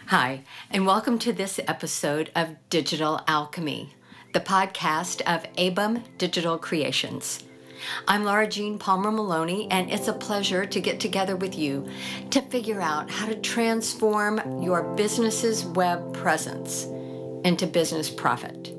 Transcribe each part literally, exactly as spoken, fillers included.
Hi, and welcome to this episode of Digital Alchemy, the podcast of ABUM Digital Creations. I'm Laura Jean Palmer Maloney, and it's a pleasure to get together with you to figure out how to transform your business's web presence into business profit.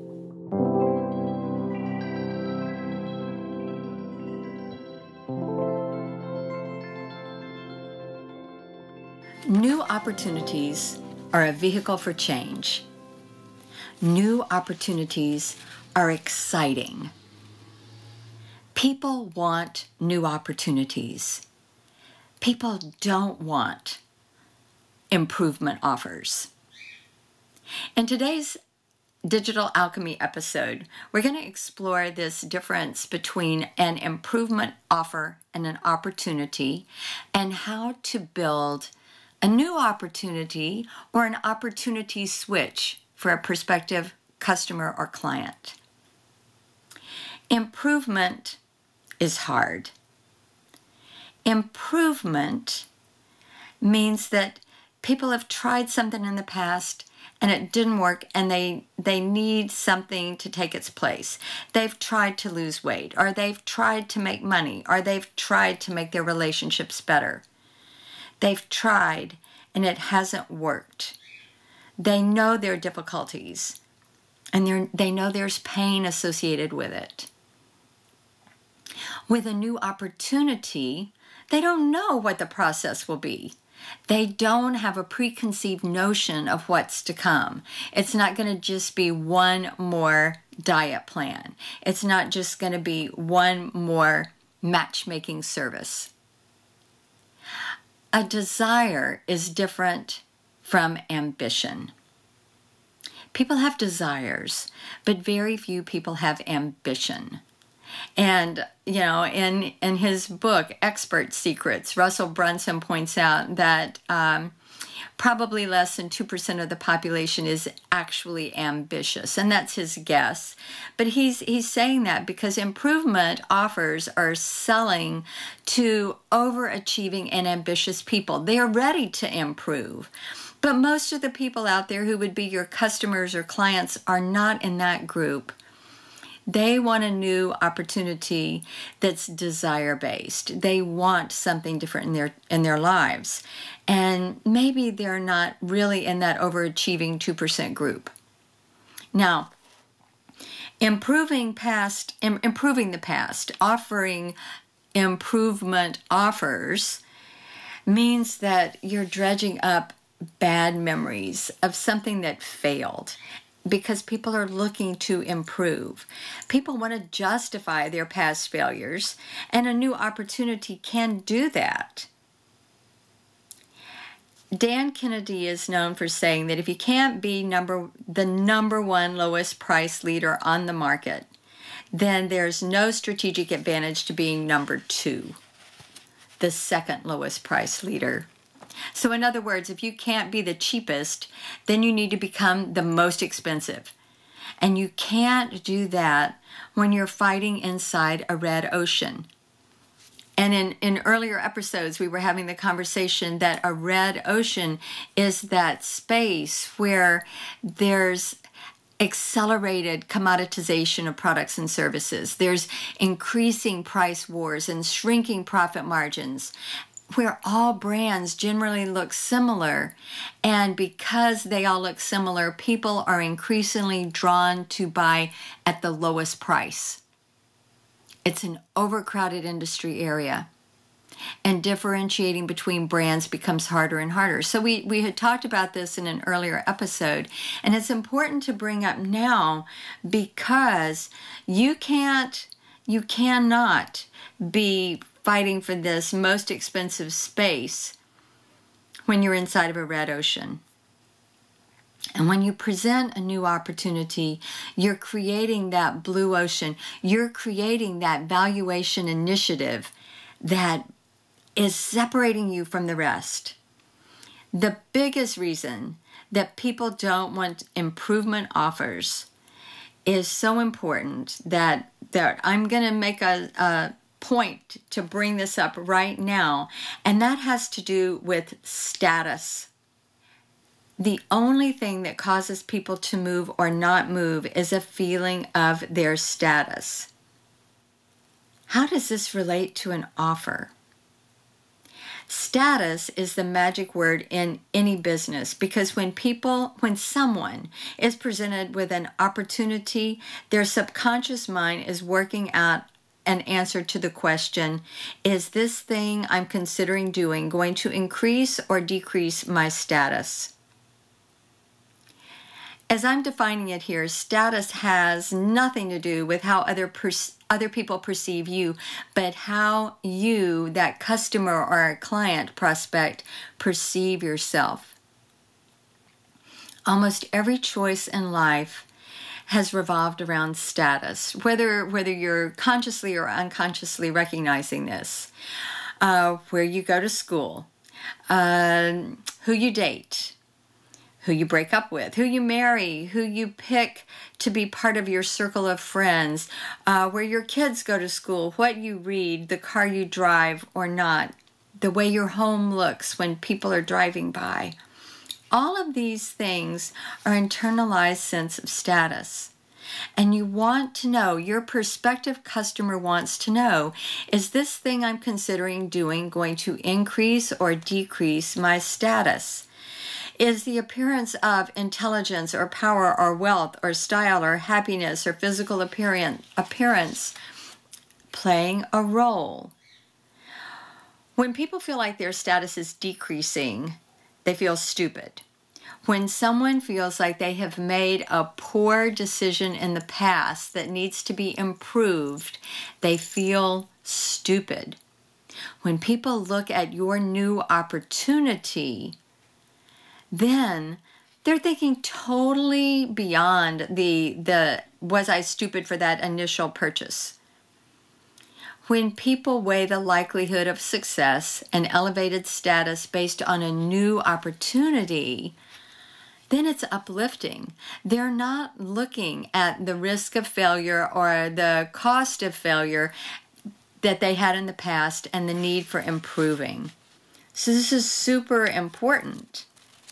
New opportunities are a vehicle for change. New opportunities are exciting. People want new opportunities. People don't want improvement offers. In today's Digital Alchemy episode, we're going to explore this difference between an improvement offer and an opportunity, and how to build a new opportunity or an opportunity switch for a prospective customer or client. Improvement is hard. Improvement means that people have tried something in the past and it didn't work, and they they need something to take its place. They've tried to lose weight, or they've tried to make money, or they've tried to make their relationships better. They've tried, and it hasn't worked. They know there are difficulties, and they know there's pain associated with it. With a new opportunity, they don't know what the process will be. They don't have a preconceived notion of what's to come. It's not going to just be one more diet plan. It's not just going to be one more matchmaking service. A desire is different from ambition. People have desires, but very few people have ambition. And, you know, in, in his book, Expert Secrets, Russell Brunson points out that um, probably less than two percent of the population is actually ambitious, and that's his guess. But he's he's saying that because improvement offers are selling to overachieving and ambitious people. They are ready to improve. But most of the people out there who would be your customers or clients are not in that group. They want a new opportunity that's desire-based. They want something different in their in their lives. And maybe they're not really in that overachieving two percent group. Now, improving past, im- improving the past, offering improvement offers means that you're dredging up bad memories of something that failed, because people are looking to improve. People want to justify their past failures, and a new opportunity can do that. Dan Kennedy is known for saying that if you can't be number the number one lowest price leader on the market, then there's no strategic advantage to being number two, the second lowest price leader. So in other words, if you can't be the cheapest, then you need to become the most expensive. And you can't do that when you're fighting inside a red ocean. And in, in earlier episodes, we were having the conversation that a red ocean is that space where there's accelerated commoditization of products and services. There's increasing price wars and shrinking profit margins, where all brands generally look similar. And because they all look similar, people are increasingly drawn to buy at the lowest price. It's an overcrowded industry area, and differentiating between brands becomes harder and harder. So we, we had talked about this in an earlier episode, and it's important to bring up now because you can't, you cannot be fighting for this most expensive space when you're inside of a red ocean. And when you present a new opportunity, you're creating that blue ocean. You're creating that valuation initiative that is separating you from the rest. The biggest reason that people don't want improvement offers is so important that, that I'm going to make a, a point to bring this up right now, and that has to do with status. the only thing that causes people to move or not move is a feeling of their status. How does this relate to an offer? Status is the magic word in any business, because when people, when someone is presented with an opportunity, their subconscious mind is working out an answer to the question, is this thing I'm considering doing going to increase or decrease my status? As I'm defining it here, status has nothing to do with how other pers- other people perceive you, but how you, that customer or client prospect, perceive yourself. Almost every choice in life has revolved around status, whether whether you're consciously or unconsciously recognizing this. Uh, where you go to school, uh, who you date, who you break up with, who you marry, who you pick to be part of your circle of friends, uh, where your kids go to school, what you read, the car you drive or not, the way your home looks when people are driving by. All of these things are internalized sense of status. And you want to know, your prospective customer wants to know, is this thing I'm considering doing going to increase or decrease my status? Is the appearance of intelligence or power or wealth or style or happiness or physical appearance, appearance playing a role? When people feel like their status is decreasing, they feel stupid. When someone feels like they have made a poor decision in the past that needs to be improved, they feel stupid. When people look at your new opportunity, then they're thinking totally beyond the, the was I stupid for that initial purchase. When people weigh the likelihood of success and elevated status based on a new opportunity, then it's uplifting. They're not looking at the risk of failure or the cost of failure that they had in the past and the need for improving. So this is super important.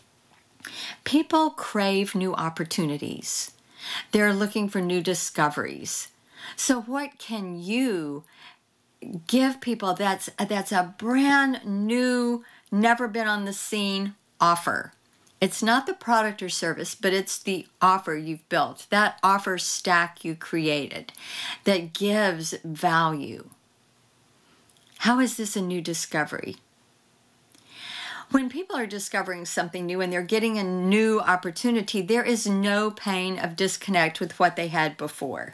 People crave new opportunities. They're looking for new discoveries. So what can you give people that's that's a brand new, never been on the scene offer? It's not the product or service, but it's the offer you've built, that offer stack you created that gives value. How is this a new discovery? When people are discovering something new and they're getting a new opportunity, there is no pain of disconnect with what they had before.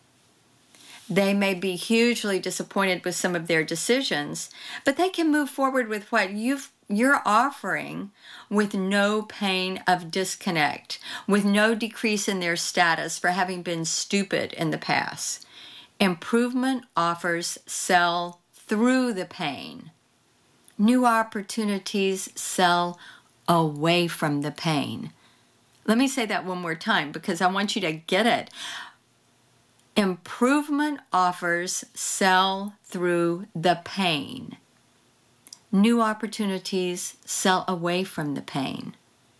They may be hugely disappointed with some of their decisions, but they can move forward with what you've, you're offering with no pain of disconnect, with no decrease in their status for having been stupid in the past. Improvement offers sell through the pain. New opportunities sell away from the pain. Let me say that one more time because I want you to get it. Improvement offers sell through the pain. New opportunities sell away from the pain.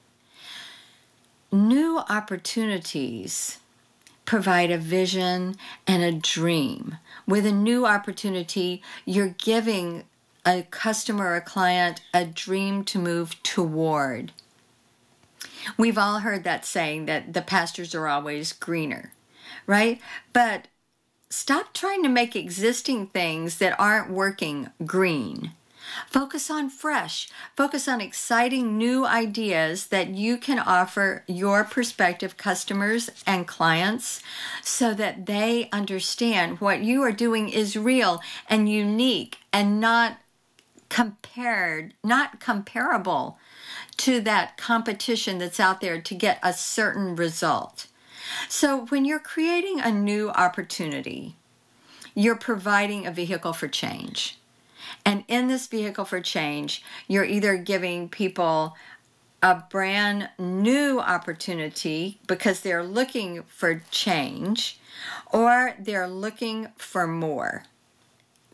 New opportunities provide a vision and a dream. With a new opportunity, you're giving a customer or a client a dream to move toward. We've all heard that saying that the pastures are always greener, right? But stop trying to make existing things that aren't working green. Focus on fresh. Focus on exciting new ideas that you can offer your prospective customers and clients so that they understand what you are doing is real and unique and not compared, not comparable to that competition that's out there to get a certain result. So when you're creating a new opportunity, you're providing a vehicle for change. And in this vehicle for change, you're either giving people a brand new opportunity because they're looking for change, or they're looking for more.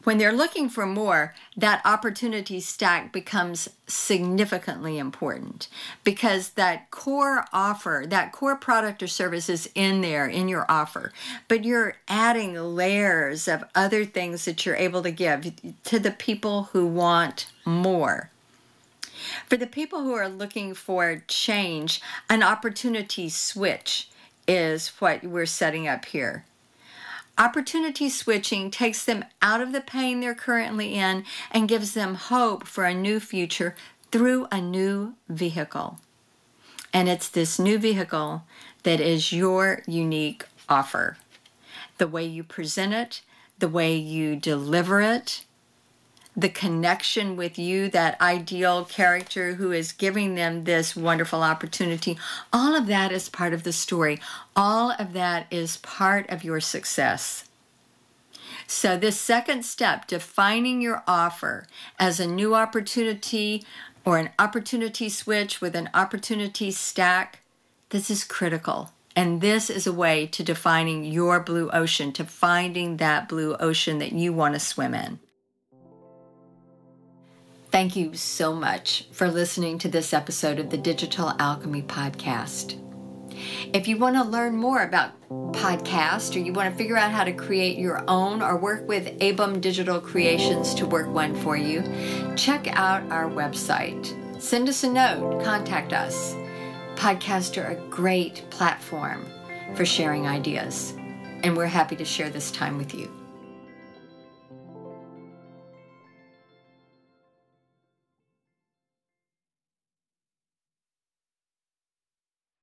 When they're looking for more, that opportunity stack becomes significantly important because that core offer, that core product or service is in there in your offer, but you're adding layers of other things that you're able to give to the people who want more. For the people who are looking for change, an opportunity switch is what we're setting up here. Opportunity switching takes them out of the pain they're currently in and gives them hope for a new future through a new vehicle. And it's this new vehicle that is your unique offer. The way you present it, the way you deliver it, the connection with you, that ideal character who is giving them this wonderful opportunity, all of that is part of the story. All of that is part of your success. So this second step, defining your offer as a new opportunity or an opportunity switch with an opportunity stack, this is critical. And this is a way to defining your blue ocean, to finding that blue ocean that you want to swim in. Thank you so much for listening to this episode of the Digital Alchemy Podcast. If you want to learn more about podcasts or you want to figure out how to create your own or work with A B U M Digital Creations to work one for you, check out our website. Send us a note, contact us. Podcasts are a great platform for sharing ideas, and we're happy to share this time with you.